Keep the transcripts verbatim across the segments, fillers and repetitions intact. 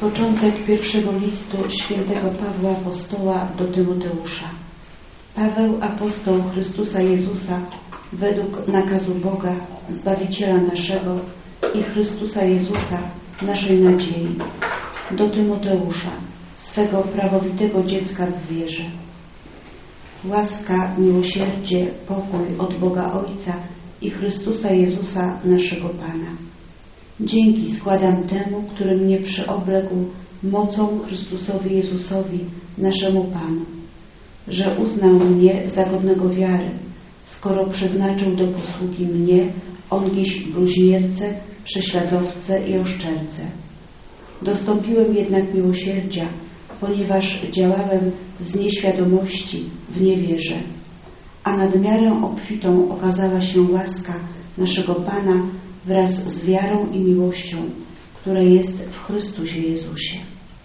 Początek pierwszego listu świętego Pawła Apostoła do Tymoteusza. Paweł, apostoł Chrystusa Jezusa, według nakazu Boga, Zbawiciela naszego i Chrystusa Jezusa, naszej nadziei, do Tymoteusza, swego prawowitego dziecka w wierze. Łaska, miłosierdzie, pokój od Boga Ojca i Chrystusa Jezusa, naszego Pana. Dzięki składam temu, który mnie przyobległ mocą Chrystusowi Jezusowi, naszemu Panu, że uznał mnie za godnego wiary, skoro przeznaczył do posługi mnie, ongiś bluźniercę, prześladowcę i oszczercę. Dostąpiłem jednak miłosierdzia, ponieważ działałem z nieświadomości w niewierze, a nad miarę obfitą okazała się łaska naszego Pana wraz z wiarą i miłością, która jest w Chrystusie Jezusie.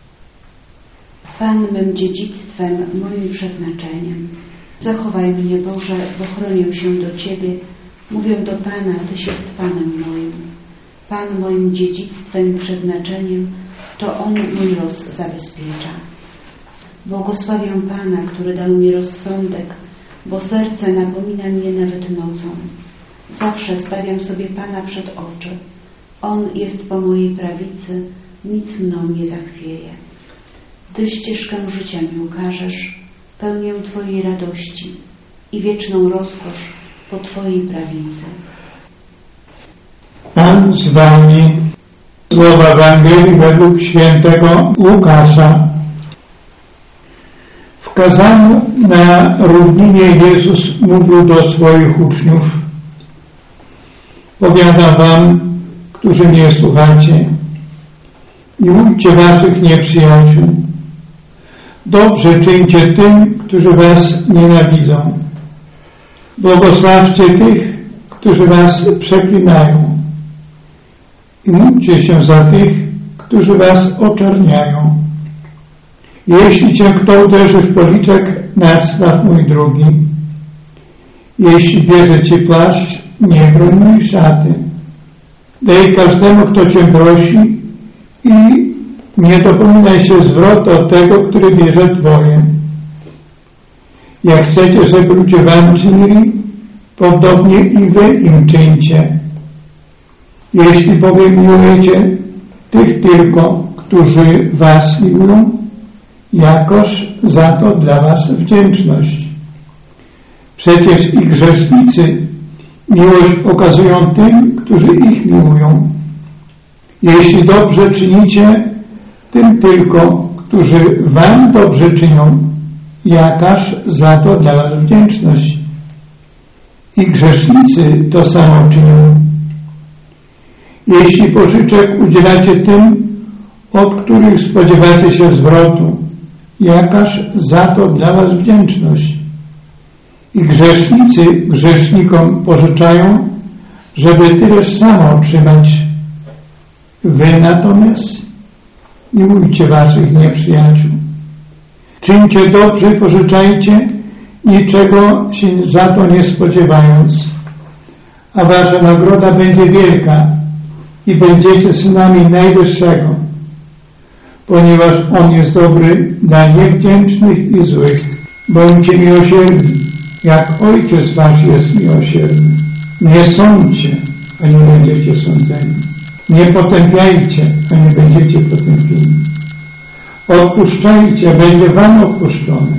Pan mym dziedzictwem, moim przeznaczeniem. Zachowaj mnie, Boże, bo chronię się do Ciebie. Mówię do Pana, Tyś jest Panem moim. Pan moim dziedzictwem i przeznaczeniem, to On mój los zabezpiecza. Błogosławię Pana, który dał mi rozsądek, bo serce napomina mnie nawet nocą. Zawsze stawiam sobie Pana przed oczy. On jest po mojej prawicy, nic mną nie zachwieje. Ty ścieżkę życia mi ukażesz, pełnię Twojej radości i wieczną rozkosz po Twojej prawicy. Pan z Wami. Słowa Ewangelii według świętego Łukasza. W kazaniu na równinie Jezus mówił do swoich uczniów: powiadam wam, którzy mnie słuchacie, nie łudźcie waszych nieprzyjaciół. Dobrze czyńcie tym, którzy was nienawidzą. Błogosławcie tych, którzy was przeklinają. I módlcie się za tych, którzy was oczerniają. Jeśli cię kto uderzy w policzek, nastaw mój drugi. Jeśli bierze ci płaszcz, nie broń mojej szaty. Daj każdemu, kto cię prosi, i nie dopominaj się zwrotu od tego, który bierze twoje. Jak chcecie, żeby ludzie wam czynili, podobnie i wy im czyńcie. Jeśli bowiem miłujecie tych tylko, którzy was miłują, jakoż za to dla was wdzięczność. Przecież i grzesznicy miłość okazują tym, którzy ich miłują. Jeśli dobrze czynicie tym tylko, którzy wam dobrze czynią, jakaż za to dla was wdzięczność. I grzesznicy to samo czynią. Jeśli pożyczek udzielacie tym, od których spodziewacie się zwrotu, jakaż za to dla was wdzięczność. I grzesznicy grzesznikom pożyczają, żeby tyleż samo otrzymać. Wy natomiast miłujcie waszych nieprzyjaciół. Czyńcie dobrze, pożyczajcie, niczego się za to nie spodziewając. A wasza nagroda będzie wielka i będziecie synami Najwyższego, ponieważ On jest dobry dla niewdzięcznych i złych. Bądźcie miłosierni, jak Ojciec wasz jest miłosierny. Nie sądźcie, a nie będziecie sądzeni. Nie potępiajcie, a nie będziecie potępieni. Odpuszczajcie, a będzie wam odpuszczone.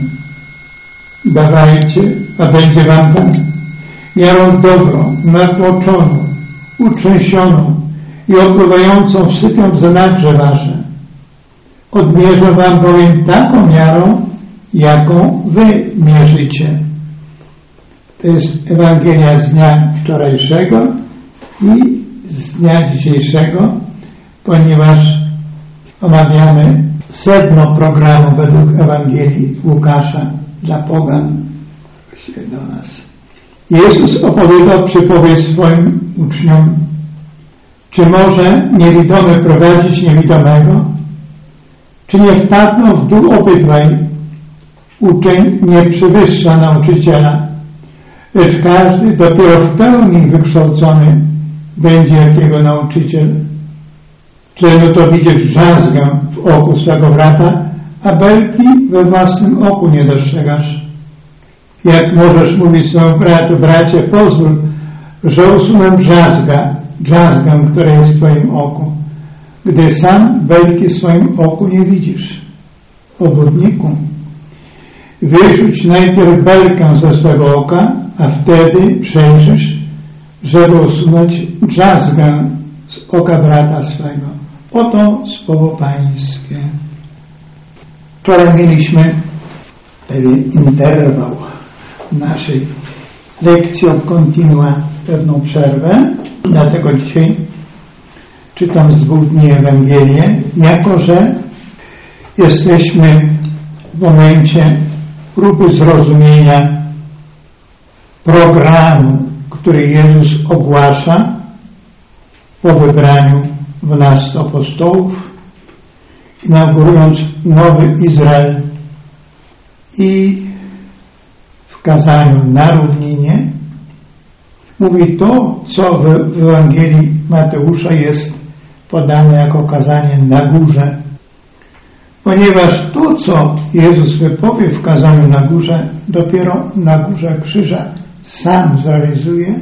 Dawajcie, a będzie wam dane. Miarą dobrą, natłoczoną, utrzęsioną i opływającą wsypią w zanadrze wasze. Odmierzę wam bowiem taką miarą, jaką wy mierzycie. To jest Ewangelia z dnia wczorajszego i z dnia dzisiejszego, ponieważ omawiamy sedno programu według Ewangelii Łukasza dla pogan do nas. Jezus opowiadał przypowieść swoim uczniom: czy może niewidomy prowadzić niewidomego? Czy nie wpadną w dół obydwaj? Uczeń nie przewyższa nauczyciela, lecz każdy dopiero w pełni wykształcony będzie jak jego nauczyciel. że no to widzisz drzazgę w oku swego brata, a belki we własnym oku nie dostrzegasz. Jak możesz mówić swojemu bratu, bracie, pozwól, że usunę drzazgę, drzazgę, która jest w twoim oku, gdy sam belki w swoim oku nie widzisz. Obudniku, wyrzuć najpierw belkę ze swego oka, a wtedy przejrzysz, żeby usunąć drzazgę z oka brata swego. Oto słowo Pańskie. Wczoraj mieliśmy pewien interwał naszej lekcji od kontinua, pewną przerwę. Dlatego dzisiaj czytam z dwóch dni Ewangelię, jako że jesteśmy w momencie próby zrozumienia programu, który Jezus ogłasza po wybraniu dwunastu apostołów, inaugurując nowy Izrael i w kazaniu na równinie mówi to, co w Ewangelii Mateusza jest podane jako kazanie na górze, ponieważ to, co Jezus wypowie w kazaniu na górze, dopiero na górze krzyża sam zrealizuje,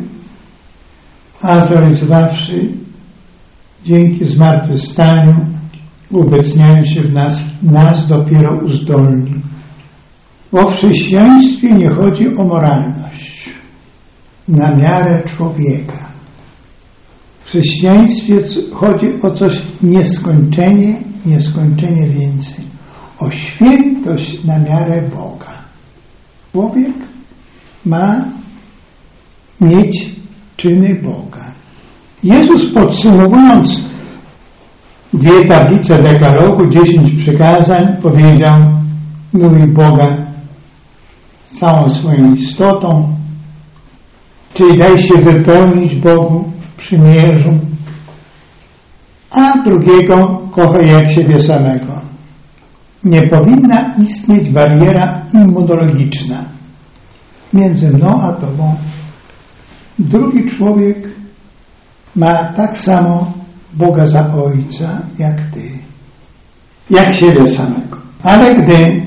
a zrealizowawszy dzięki zmartwychwstaniu, ubecnianiu się w nas, nas dopiero uzdolni. Bo w chrześcijaństwie nie chodzi o moralność na miarę człowieka. W chrześcijaństwie chodzi o coś nieskończenie, nieskończenie więcej. O świętość na miarę Boga. Człowiek ma mieć czyny Boga. Jezus, podsumowując dwie tablice dekalogu, dziesięć przykazań, powiedział: mówi Boga całą swoją istotą, czyli daj się wypełnić Bogu w przymierzu, a drugiego kochaj jak siebie samego. Nie powinna istnieć bariera immunologiczna między mną a tobą. Drugi człowiek ma tak samo Boga za Ojca jak ty, jak siebie samego. Ale gdy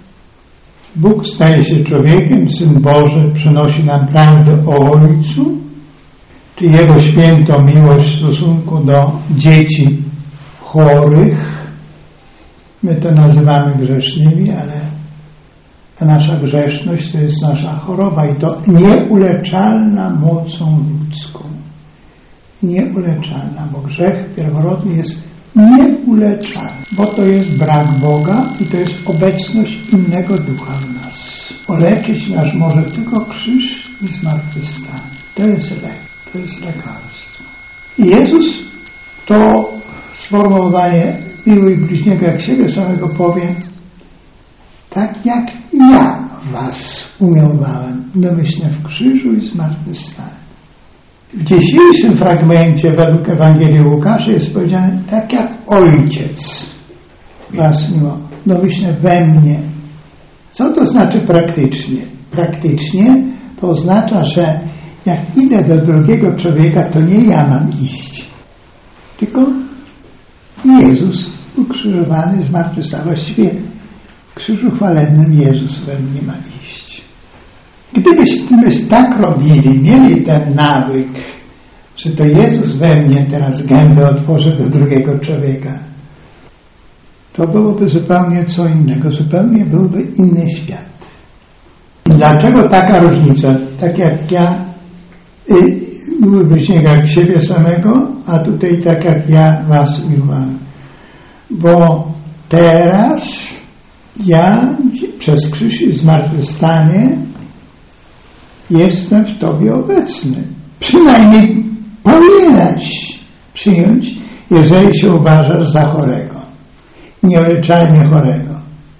Bóg staje się człowiekiem, Syn Boży przynosi nam prawdę o Ojcu, czy Jego świętą miłość w stosunku do dzieci chorych. My to nazywamy grzesznymi, ale ta nasza grzeszność to jest nasza choroba i to nieuleczalna mocą ludzką. Nieuleczalna, bo grzech pierworodny jest nieuleczalny, bo to jest brak Boga i to jest obecność innego ducha w nas. Oleczyć nas może tylko krzyż i zmartwychwstanie. To jest lek, to jest lekarstwo. I Jezus to sformułowanie miłuj bliźniego jak siebie samego powie: tak jak ja was umiłowałem, domyślnie w krzyżu i zmartwychwstaniu. W dzisiejszym fragmencie według Ewangelii Łukasza jest powiedziane: tak jak Ojciec was miłował, domyślnie we mnie. Co to znaczy praktycznie? Praktycznie to oznacza, że jak idę do drugiego człowieka, to nie ja mam iść, tylko Jezus ukrzyżowany, zmartwychwstał. Właściwie w krzyżu chwalebnym Jezus we mnie ma iść. Gdybyśmy tak robili, mieli ten nawyk, że to Jezus we mnie teraz gębę otworzy do drugiego człowieka, to byłoby zupełnie co innego, zupełnie byłby inny świat. Dlaczego taka różnica? Tak jak ja miłuj bliźniego jak siebie samego, a tutaj tak jak ja was miłowałem. Bo teraz ja przez krzyż i zmartwychwstanie jestem w tobie obecny. Przynajmniej powinieneś przyjąć, jeżeli się uważasz za chorego, nieuleczalnie chorego.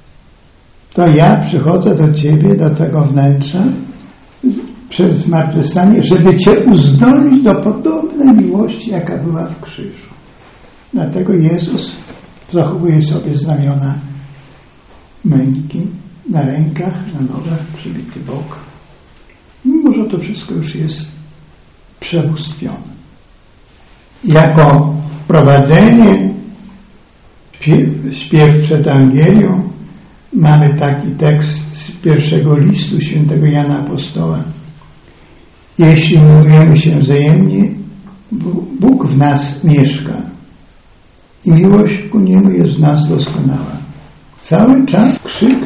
To ja przychodzę do ciebie, do tego wnętrza przez zmartwychwstanie, żeby cię uzdolnić do podobnej miłości, jaka była w krzyżu. Dlatego Jezus zachowuje sobie znamiona męki na rękach, na nogach, przybity bok. Mimo że to wszystko już jest przebóstwione. Jako wprowadzenie śpiew, śpiew przed Ewangelią, mamy taki tekst z pierwszego listu świętego Jana Apostoła. Jeśli miłujemy się wzajemnie, Bóg w nas mieszka i miłość ku Niemu jest w nas doskonała. Cały czas krzyk,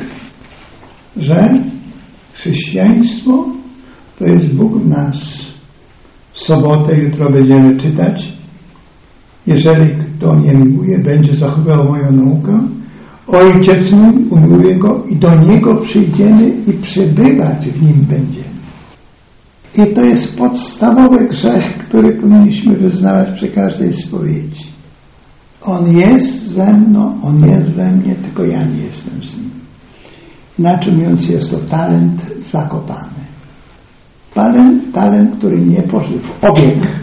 że chrześcijaństwo to jest Bóg w nas. W sobotę jutro będziemy czytać: jeżeli kto nie miłuje, będzie zachowywał moją naukę, Ojciec mój umiłuje go i do Niego przyjdziemy i przebywać w Nim będziemy. I to jest podstawowy grzech, który powinniśmy wyznawać przy każdej spowiedzi. On jest ze mną, On jest we mnie, tylko ja nie jestem z Nim. Inaczej mówiąc, jest to talent zakopany. Talent, talent, który nie poszedł w obieg.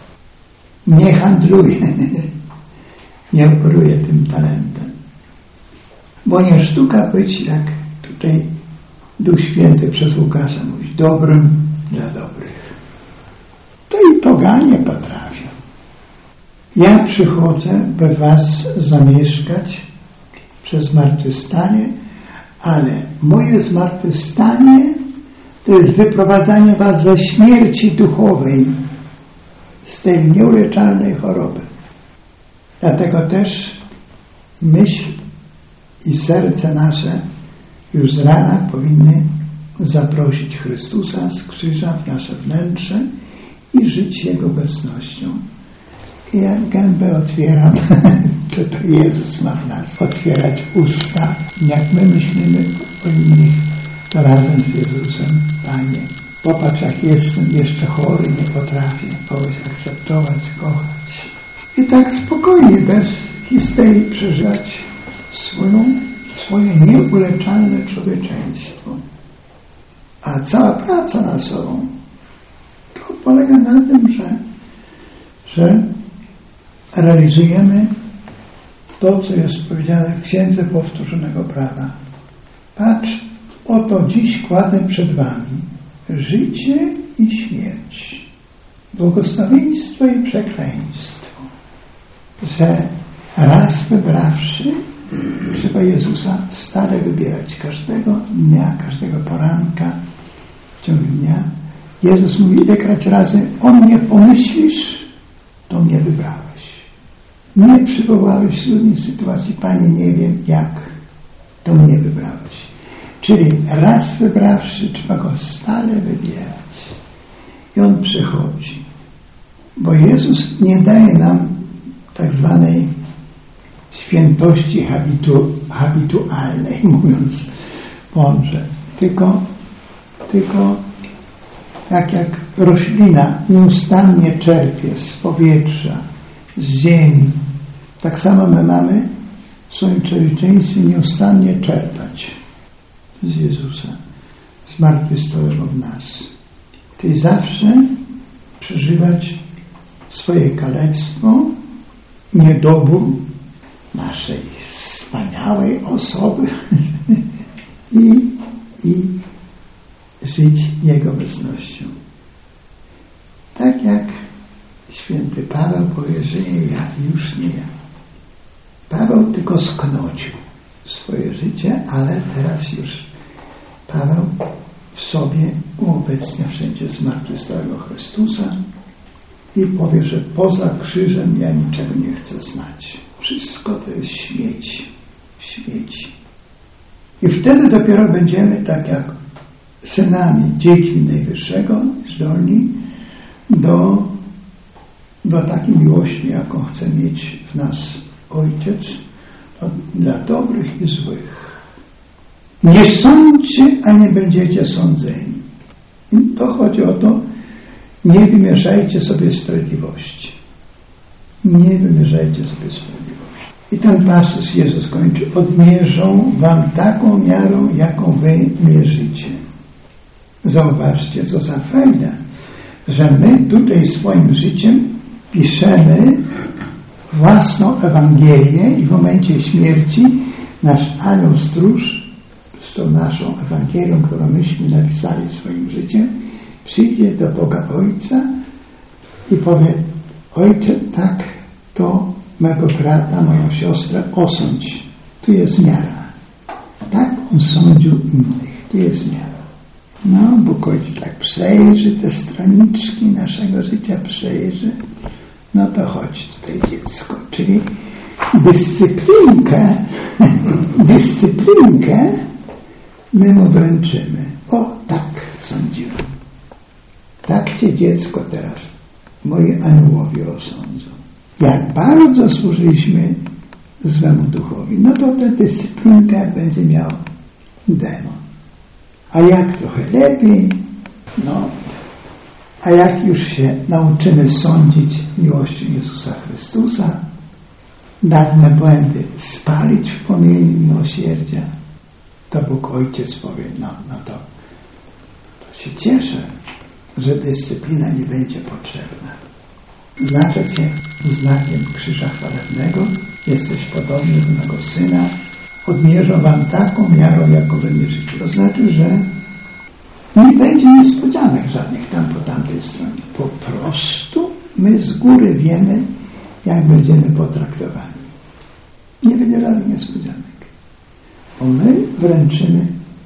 Nie handluje. Nie operuje tym talentem. Bo nie sztuka być, jak tutaj Duch Święty przez Łukasza mówi, dobrym dla dobrych. To i poganie potrafią. Ja przychodzę, by was zamieszkać przez zmartwychwstanie, ale moje zmartwychwstanie to jest wyprowadzanie was ze śmierci duchowej, z tej nieuleczalnej choroby. Dlatego też myśl i serce nasze już z rana powinny zaprosić Chrystusa z krzyża w nasze wnętrze i żyć Jego obecnością. I jak gębę otwieram, to, to Jezus ma w nas otwierać usta. Jak my myślimy o innych, to razem z Jezusem: Panie, popatrz, jak jestem jeszcze chory, nie potrafię kogoś akceptować, kochać. I tak spokojnie, bez histerii przeżywać swoją, swoje nieuleczalne człowieczeństwo. A cała praca nad sobą to polega na tym, że, że realizujemy to, co jest powiedziane w Księdze Powtórzonego Prawa. Patrz, oto dziś kładę przed wami życie i śmierć, błogosławieństwo i przekleństwo, że raz wybrawszy, trzeba Jezusa stale wybierać każdego dnia, każdego poranka w ciągu dnia. Jezus mówi ilekroć razy: o mnie pomyślisz, to mnie wybrałeś. Nie przywołałeś trudnej sytuacji: Panie, nie wiem jak, to mnie wybrałeś. Czyli raz wybrawszy, trzeba go stale wybierać. I on przychodzi. Bo Jezus nie daje nam tak zwanej świętości habitu, habitualnej, mówiąc mądrze. Tylko, tylko tak jak roślina nieustannie czerpie z powietrza, z ziemi, tak samo my mamy w swoim człowieczeństwie nieustannie czerpać z Jezusa, zmartwychwstałego w nas. Czyli zawsze przeżywać swoje kalectwo, niedobór naszej wspaniałej osoby i, i żyć Jego obecnością. Tak jak święty Paweł powie, że nie ja, już nie ja. Paweł tylko sknocił swoje życie, ale teraz już Paweł w sobie uobecnia wszędzie zmartwychwstałego Chrystusa i powie, że poza krzyżem ja niczego nie chcę znać. Wszystko to jest śmieć. Śmieci. I wtedy dopiero będziemy tak jak synami, dziećmi Najwyższego, zdolni do, do takiej miłości, jaką chce mieć w nas Ojciec, dla dobrych i złych. Nie sądźcie, a nie będziecie sądzeni. I to chodzi o to, nie wymierzajcie sobie sprawiedliwości. Nie wymierzajcie sobie sprawiedliwości. I ten pasus Jezus kończy: odmierzą wam taką miarą, jaką wy mierzycie. Zauważcie, co za fajda, że my tutaj swoim życiem piszemy własną Ewangelię i w momencie śmierci nasz anioł stróż z tą naszą Ewangelią, którą myśmy napisali swoim życiem, przyjdzie do Boga Ojca i powie: Ojcze, tak to mego brata, moją siostrę osądź. Tu jest miara. Tak on sądził innych. Tu jest miara. No, Bóg Ojciec tak przejrzy te stroniczki naszego życia, przejrzy. No to chodź tutaj dziecko. Czyli dyscyplinkę, dyscyplinkę my mu wręczymy. O, tak sądziłem. Tak cię dziecko teraz moi aniołowie osądzą. Jak bardzo służyliśmy złemu duchowi, no to tę dyscyplinkę będzie miał demon. A jak trochę lepiej, no, a jak już się nauczymy sądzić miłością Jezusa Chrystusa, dawne błędy spalić w płomieniu miłosierdzia, to Bóg Ojciec powie, no, no to, to się cieszę, że dyscyplina nie będzie potrzebna. Znaczę cię znakiem krzyża chwalebnego, jesteś podobny do mego Syna, odmierzą wam taką miarą, jaką wymierzycie. To znaczy, że nie będzie niespodzianek żadnych tam po tamtej stronie. Po prostu my z góry wiemy, jak będziemy potraktowani. Nie będzie żadnych niespodzianek. Bo my wręczymy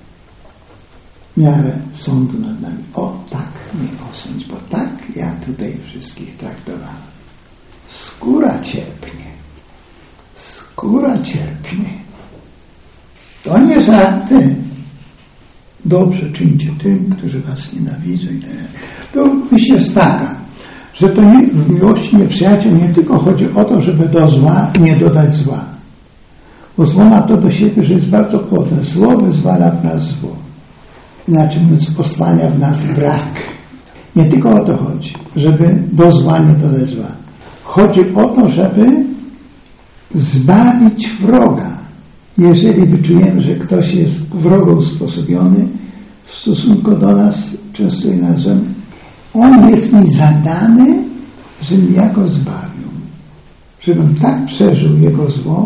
miarę sądu nad nami. O, tak mnie osądź, bo tak ja tutaj wszystkich traktowałem. Skóra cierpnie. Skóra cierpnie. To nie żarty. Dobrze czyńcie tym, którzy was nienawidzą. To myśl jest taka, że to nie, w miłości nieprzyjaciel nie tylko chodzi o to, żeby do zła nie dodać zła. Bo zło ma to do siebie, że jest bardzo płodne. Zło wyzwala w nas zło. Inaczej mówiąc, osłania w nas brak. Nie tylko o to chodzi, żeby do zła nie dodać zła. Chodzi o to, żeby zbawić wroga. Jeżeli wyczujemy, że ktoś jest wrogo usposobiony w stosunku do nas, często i nas, że on jest mi zadany, żebym ja go zbawił. Żebym tak przeżył jego zło,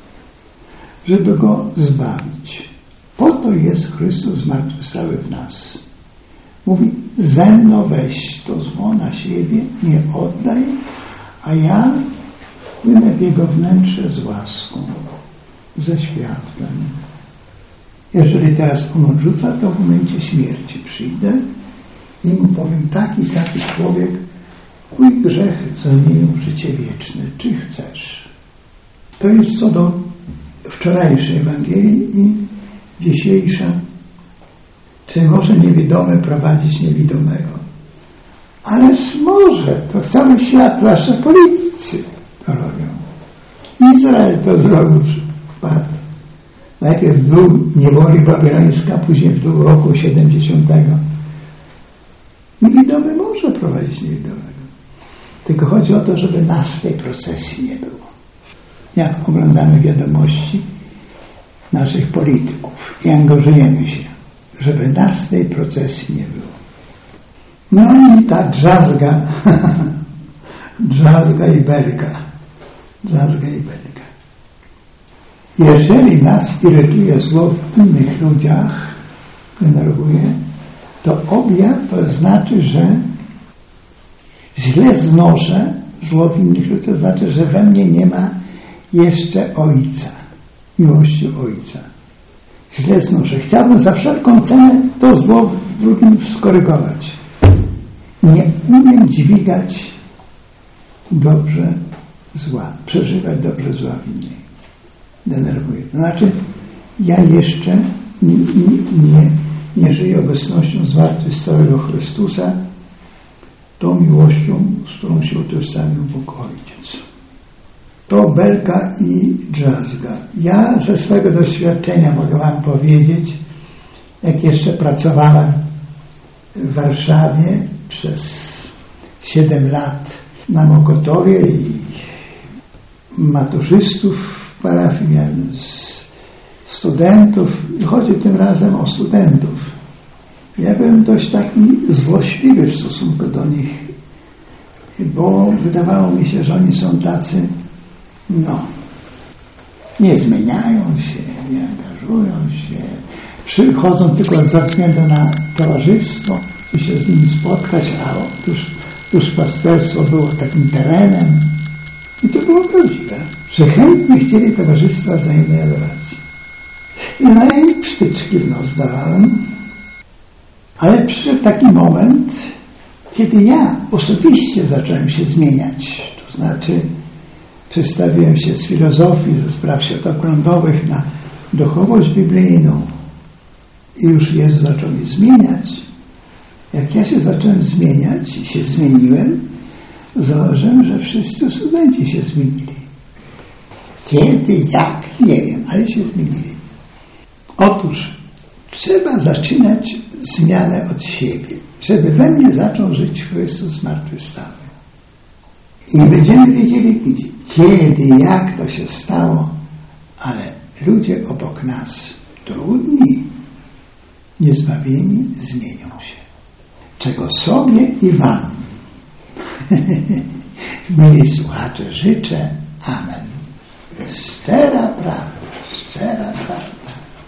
żeby go zbawić. Po to jest Chrystus zmartwychwstały w nas. Mówi, ze mną weź to zło na siebie, nie oddaj, a ja wpłynę w jego wnętrze z łaską, ze światłem. Jeżeli teraz on odrzuca, to w momencie śmierci przyjdę i mu powiem, taki, taki człowiek, twój grzech zamienił w życie wieczne. Czy chcesz? To jest co do wczorajszej Ewangelii i dzisiejsza. Czy może niewidomy prowadzić niewidomego? Ależ może. To cały świat, zwłaszcza politycy to robią. Izrael to zrobił. Wpadł. Najpierw w dół niewoli babilońska, później w dół roku siedemdziesiątego. Niewidomy może prowadzić niewidomego. Tylko chodzi o to, żeby nas w tej procesji nie było. Jak oglądamy wiadomości naszych polityków i angażujemy się, żeby nas w tej procesji nie było. No i ta drzazga, drzazga i belka, drzazga i belka. Jeżeli nas irytuje zło w innych ludziach, denerwuje, to objaw to znaczy, że źle znoszę zło w innych ludziach, to znaczy, że we mnie nie ma jeszcze Ojca, miłości Ojca. Źle znoszę. Chciałbym za wszelką cenę to zło w drugim skorygować. Nie umiem dźwigać dobrze zła, przeżywać dobrze zła w innej. Denerwuje. To znaczy, ja jeszcze nie, nie, nie żyję obecnością zmartwychwstałego Chrystusa, tą miłością, z którą się utożsamił Bóg Ojciec. To belka i drzazga. Ja ze swego doświadczenia mogę wam powiedzieć, jak jeszcze pracowałem w Warszawie przez siedem lat na Mokotowie i maturzystów w parafii miałem z studentów i chodzi tym razem o studentów. Ja byłem dość taki złośliwy w stosunku do nich, bo wydawało mi się, że oni są tacy, no, nie zmieniają się, nie angażują się, przychodzą tylko ze względu na towarzystwo, by się z nimi spotkać, a tuż, tuż pasterstwo było takim terenem, I to było prawdziwe, że chętnie chcieli towarzystwa wzajemnej adoracji. No i psztyczki w nos dawałem. Ale przyszedł taki moment, kiedy ja osobiście zacząłem się zmieniać. To znaczy przestawiłem się z filozofii, ze spraw światopoglądowych na duchowość biblijną. I już Jezus zaczął mnie zmieniać. Jak ja się zacząłem zmieniać i się zmieniłem, zauważyłem, że wszyscy studenci się zmienili. Kiedy, jak, nie wiem, ale się zmienili. Otóż trzeba zaczynać zmianę od siebie, żeby we mnie zaczął żyć Chrystus zmartwychwstały. I będziemy wiedzieli, kiedy, jak to się stało, ale ludzie obok nas, trudni, niezbawieni, zmienią się. Czego sobie i wam, mili słuchacze, życzę. Amen. Szczera prawda, szczera prawda.